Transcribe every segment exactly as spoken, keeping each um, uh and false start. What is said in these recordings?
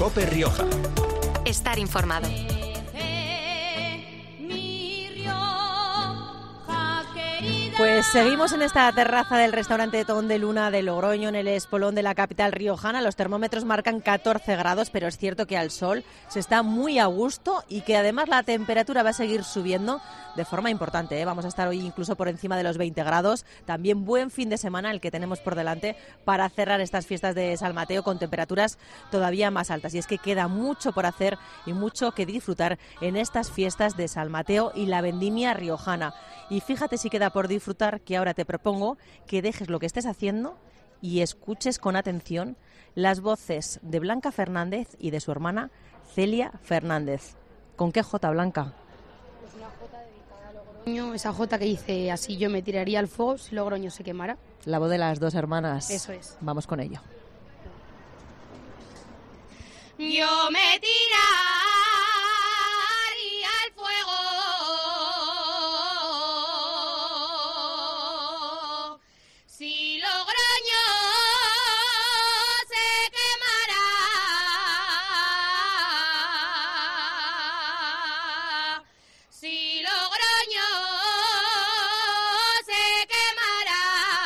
COPE Rioja. Estar informado. Pues seguimos en esta terraza del restaurante Ton de Luna de Logroño, en el espolón de la capital riojana. Los termómetros marcan catorce grados, pero es cierto que al sol se está muy a gusto y que además la temperatura va a seguir subiendo de forma importante, ¿eh? Vamos a estar hoy incluso por encima de los veinte grados. También buen fin de semana el que tenemos por delante para cerrar estas fiestas de San Mateo con temperaturas todavía más altas. Y es que queda mucho por hacer y mucho que disfrutar en estas fiestas de San Mateo y la vendimia riojana. Y fíjate si queda por disfrutar que ahora te propongo que dejes lo que estés haciendo y escuches con atención las voces de Blanca Fernández y de su hermana Celia Fernández. ¿Con qué jota, Blanca? Pues una jota dedicada a Logroño, esa jota que dice así: yo me tiraría al fuego si Logroño se quemara. La voz de las dos hermanas. Eso es. Vamos con ello. Yo me tiraría al fuego si Logroño se quemara. Si Logroño se quemara.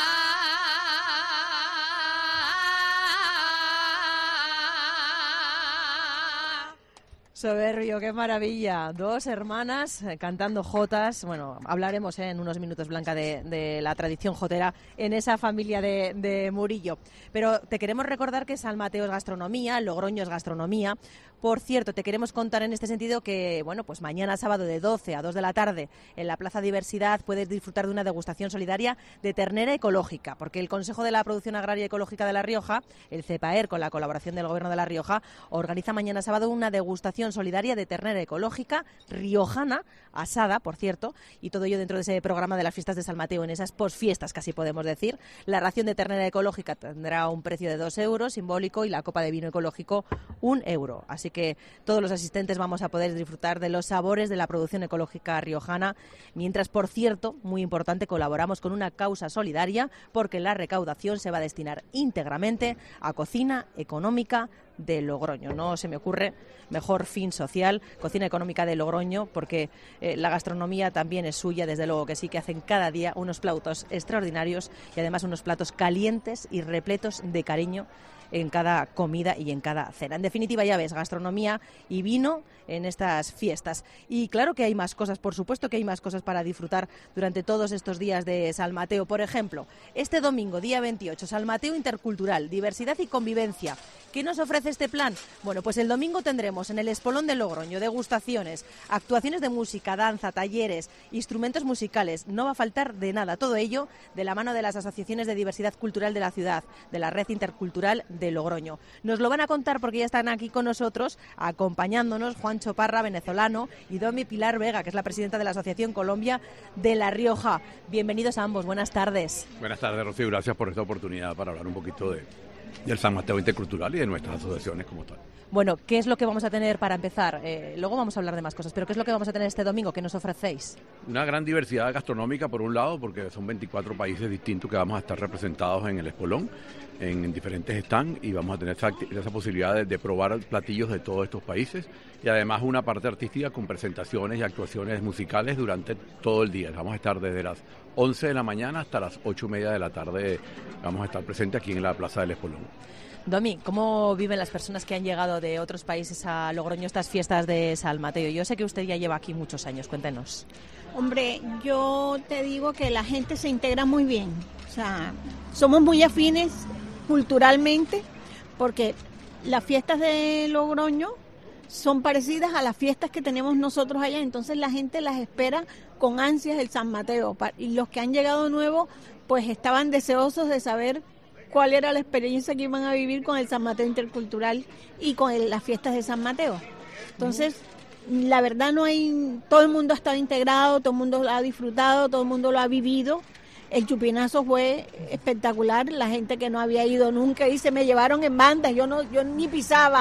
Soberbio, qué maravilla. Dos hermanas eh, cantando jotas. Bueno, hablaremos eh, en unos minutos, Blanca, de, de la tradición jotera en esa familia de, de Murillo. Pero te queremos recordar que San Mateo es gastronomía, Logroño es gastronomía. Por cierto, te queremos contar en este sentido que, bueno, pues mañana sábado de doce a dos de la tarde en la Plaza Diversidad puedes disfrutar de una degustación solidaria de ternera ecológica, porque el Consejo de la Producción Agraria Ecológica de La Rioja, el CEPAER, con la colaboración del Gobierno de La Rioja, organiza mañana sábado una degustación solidaria de ternera ecológica riojana, asada, por cierto, y todo ello dentro de ese programa de las fiestas de San Mateo, en esas posfiestas, casi podemos decir. La ración de ternera ecológica tendrá un precio de dos euros, simbólico, y la copa de vino ecológico, un euro. Así que todos los asistentes vamos a poder disfrutar de los sabores de la producción ecológica riojana, mientras, por cierto, muy importante, colaboramos con una causa solidaria, porque la recaudación se va a destinar íntegramente a Cocina Económica de Logroño. No se me ocurre mejor fin social, Cocina Económica de Logroño, porque eh, la gastronomía también es suya, desde luego que sí, que hacen cada día unos platos extraordinarios y además unos platos calientes y repletos de cariño en cada comida y en cada cena. En definitiva, ya ves, gastronomía y vino en estas fiestas. Y claro que hay más cosas, por supuesto que hay más cosas para disfrutar durante todos estos días de San Mateo. Por ejemplo, este domingo, día veintiocho, San Mateo Intercultural, Diversidad y Convivencia. ¿Qué nos ofrece este plan? Bueno, pues el domingo tendremos en el Espolón de Logroño degustaciones, actuaciones de música, danza, talleres, instrumentos musicales. No va a faltar de nada. Todo ello de la mano de las asociaciones de diversidad cultural de la ciudad, de la Red Intercultural de Logroño. Nos lo van a contar porque ya están aquí con nosotros, acompañándonos, Juancho Parra, venezolano, y Domi Pilar Vega, que es la presidenta de la Asociación Colombia de La Rioja. Bienvenidos a ambos. Buenas tardes. Buenas tardes, Rocío. Gracias por esta oportunidad para hablar un poquito de... del San Mateo Intercultural y de nuestras asociaciones como tal. Bueno, ¿qué es lo que vamos a tener para empezar? Eh, luego vamos a hablar de más cosas, pero ¿qué es lo que vamos a tener este domingo? ¿Qué nos ofrecéis? Una gran diversidad gastronómica, por un lado, porque son veinticuatro países distintos que vamos a estar representados en el Espolón, en, en diferentes stands, y vamos a tener esa, esa posibilidad de, de probar platillos de todos estos países, y además una parte artística con presentaciones y actuaciones musicales durante todo el día. Vamos a estar desde las once de la mañana hasta las ocho y media de la tarde, vamos a estar presentes aquí en la Plaza del Espolón. Domi, ¿cómo viven las personas que han llegado de otros países a Logroño estas fiestas de San Mateo? Yo sé que usted ya lleva aquí muchos años, cuéntenos. Hombre, yo te digo que la gente se integra muy bien, o sea, somos muy afines culturalmente, porque las fiestas de Logroño son parecidas a las fiestas que tenemos nosotros allá, entonces la gente las espera con ansias el San Mateo, y los que han llegado nuevos pues estaban deseosos de saber cuál era la experiencia que iban a vivir con el San Mateo Intercultural y con el, las fiestas de San Mateo. Entonces, la verdad no hay, todo el mundo ha estado integrado, todo el mundo lo ha disfrutado, todo el mundo lo ha vivido. El chupinazo fue espectacular, la gente que no había ido nunca dice, me llevaron en banda, yo no, yo ni pisaba,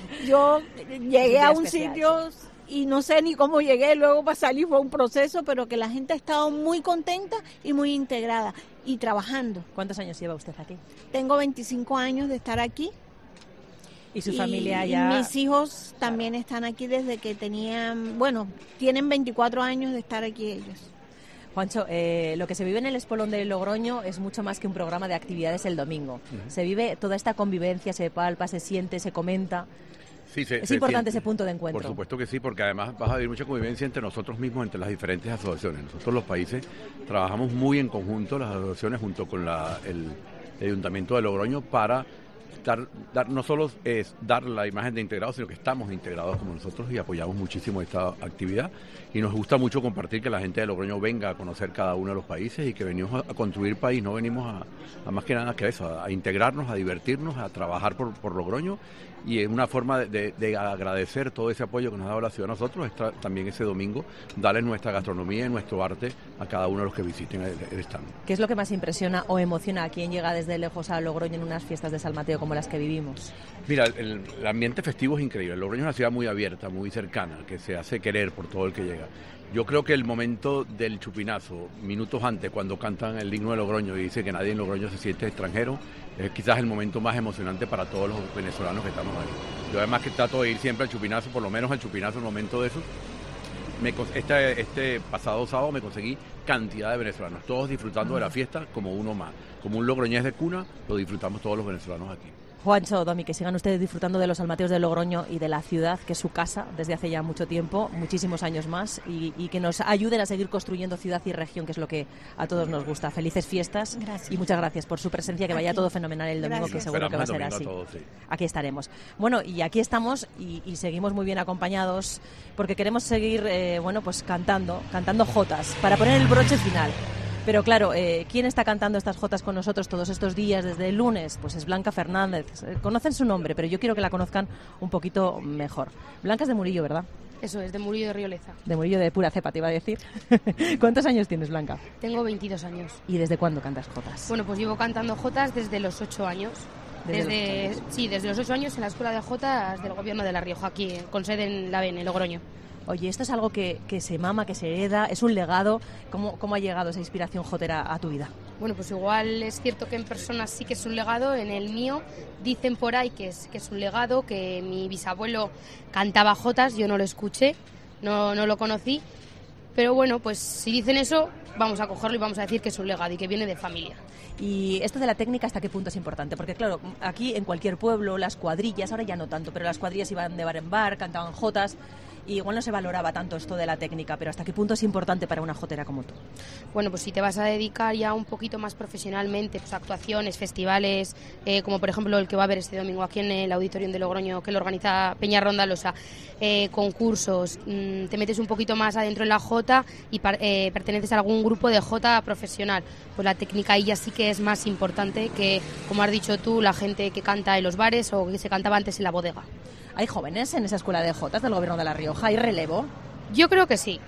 yo llegué a un sitio y no sé ni cómo llegué, luego para salir fue un proceso, pero que la gente ha estado muy contenta y muy integrada y trabajando. ¿Cuántos años lleva usted aquí? Tengo veinticinco años de estar aquí Y su familia ya... Y mis hijos también claro. están aquí desde que tenían, bueno, tienen veinticuatro años de estar aquí ellos. Juancho, eh, lo que se vive en el Espolón de Logroño es mucho más que un programa de actividades el domingo. Uh-huh. Se vive toda esta convivencia, se palpa, se siente, se comenta. Sí, se, es se importante siente. Ese punto de encuentro. Por supuesto que sí, porque además vas a vivir mucha convivencia entre nosotros mismos, entre las diferentes asociaciones. Nosotros los países trabajamos muy en conjunto, las asociaciones junto con la, el, el Ayuntamiento de Logroño para... Dar, dar, no solo es dar la imagen de integrados, sino que estamos integrados como nosotros y apoyamos muchísimo esta actividad y nos gusta mucho compartir que la gente de Logroño venga a conocer cada uno de los países y que venimos a, a construir país, no venimos a, a más que nada que eso, a, a integrarnos, a divertirnos, a trabajar por, por Logroño y es una forma de, de, de agradecer todo ese apoyo que nos ha dado la ciudad a nosotros, está, también ese domingo, darles nuestra gastronomía y nuestro arte a cada uno de los que visiten el, el stand. ¿Qué es lo que más impresiona o emociona a quien llega desde lejos a Logroño en unas fiestas de San Mateo como las que vivimos? Mira, el, el ambiente festivo es increíble. Logroño es una ciudad muy abierta, muy cercana, que se hace querer por todo el que llega. Yo creo que el momento del chupinazo, minutos antes, cuando cantan el himno de Logroño y dice que nadie en Logroño se siente extranjero, es quizás el momento más emocionante para todos los venezolanos que estamos ahí. Yo además que trato de ir siempre al chupinazo, por lo menos al chupinazo, un momento de eso. Me, este, este pasado sábado me conseguí cantidad de venezolanos, todos disfrutando de la fiesta como uno más. Como un logroñés de cuna, lo disfrutamos todos los venezolanos aquí. Juancho, Domi, que sigan ustedes disfrutando de los Salmateos de Logroño y de la ciudad, que es su casa desde hace ya mucho tiempo, muchísimos años más, y, y que nos ayuden a seguir construyendo ciudad y región, que es lo que a todos nos gusta. Felices fiestas. Gracias. Y muchas gracias por su presencia, que vaya aquí. Todo fenomenal el domingo, gracias. Que seguro Esperamos que va a ser así. Todos, sí. Aquí estaremos. Bueno, y aquí estamos y, y seguimos muy bien acompañados, porque queremos seguir, eh, bueno, pues cantando, cantando jotas, para poner el broche final. Pero claro, eh, ¿quién está cantando estas jotas con nosotros todos estos días desde el lunes? Pues es Blanca Fernández. Conocen su nombre, pero yo quiero que la conozcan un poquito mejor. Blanca es de Murillo, ¿verdad? Eso es, de Murillo de Rioleza. De Murillo de pura cepa, te iba a decir. ¿Cuántos años tienes, Blanca? Tengo veintidós años. ¿Y desde cuándo cantas jotas? Bueno, pues llevo cantando jotas desde los ocho años. Desde, desde los ocho años. Sí, desde los ocho años en la Escuela de Jotas del Gobierno de La Rioja, aquí con sede en La Bene, en Logroño. Oye, esto es algo que, que se mama, que se hereda, es un legado. ¿Cómo, ¿Cómo ha llegado esa inspiración jotera a tu vida? Bueno, pues igual es cierto que en personas sí que es un legado, en el mío dicen por ahí que es, que es un legado, que mi bisabuelo cantaba jotas, yo no lo escuché, no, no lo conocí, pero bueno, pues si dicen eso, vamos a cogerlo y vamos a decir que es un legado y que viene de familia. Y esto de la técnica, ¿hasta qué punto es importante? Porque claro, aquí en cualquier pueblo, las cuadrillas, ahora ya no tanto, pero las cuadrillas iban de bar en bar, cantaban jotas, y igual no se valoraba tanto esto de la técnica, pero ¿hasta qué punto es importante para una jotera como tú? Bueno, pues si te vas a dedicar ya un poquito más profesionalmente, pues actuaciones, festivales, eh, como por ejemplo el que va a haber este domingo aquí en el Auditorium de Logroño, que lo organiza Peña Rondalosa, eh, concursos, mmm, te metes un poquito más adentro en la jota y par, eh, perteneces a algún grupo de jota profesional, pues la técnica ahí ya sí que es más importante que, como has dicho tú, la gente que canta en los bares o que se cantaba antes en la bodega. ¿Hay jóvenes en esa escuela de jotas del Gobierno de La Rioja? ¿Hay relevo? Yo creo que sí.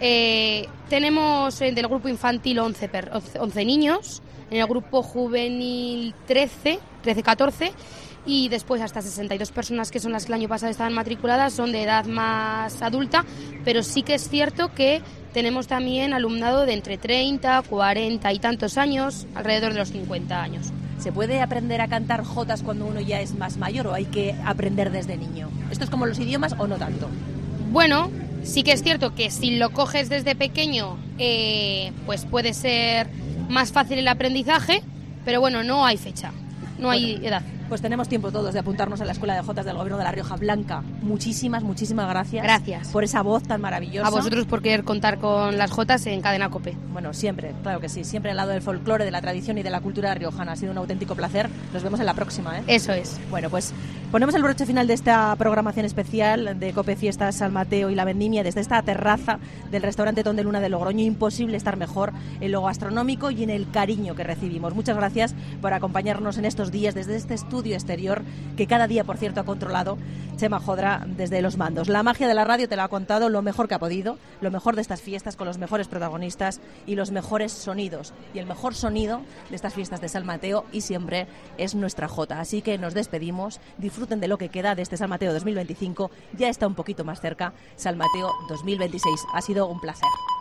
Eh, tenemos eh, del grupo infantil once, per, once niños, en el grupo juvenil trece, trece, catorce, y después hasta sesenta y dos personas, que son las que el año pasado estaban matriculadas, son de edad más adulta, pero sí que es cierto que tenemos también alumnado de entre treinta, cuarenta y tantos años, alrededor de los cincuenta años. ¿Se puede aprender a cantar jotas cuando uno ya es más mayor o hay que aprender desde niño? ¿Esto es como los idiomas o no tanto? Bueno, sí que es cierto que si lo coges desde pequeño, eh, pues puede ser más fácil el aprendizaje, pero bueno, no hay fecha, no hay bueno, edad. Pues tenemos tiempo todos de apuntarnos a la Escuela de Jotas del Gobierno de La Rioja. Blanca, muchísimas, muchísimas gracias. Gracias. Por esa voz tan maravillosa. A vosotros por querer contar con las jotas en Cadena COPE. Bueno, siempre, claro que sí. Siempre al lado del folclore, de la tradición y de la cultura riojana. Ha sido un auténtico placer. Nos vemos en la próxima, ¿eh? Eso es. Bueno, pues ponemos el broche final de esta programación especial de COPE Fiestas San Mateo y la Vendimia desde esta terraza del restaurante Ton de Luna de Logroño. Imposible estar mejor en lo gastronómico y en el cariño que recibimos. Muchas gracias por acompañarnos en estos días desde este estudio exterior que cada día, por cierto, ha controlado Chema Jodra desde los mandos. La magia de la radio te la ha contado lo mejor que ha podido, lo mejor de estas fiestas con los mejores protagonistas y los mejores sonidos. Y el mejor sonido de estas fiestas de San Mateo y siempre es nuestra jota. Así que nos despedimos, disfruten de lo que queda de este San Mateo dos mil veinticinco. Ya está un poquito más cerca San Mateo dos mil veintiséis. Ha sido un placer.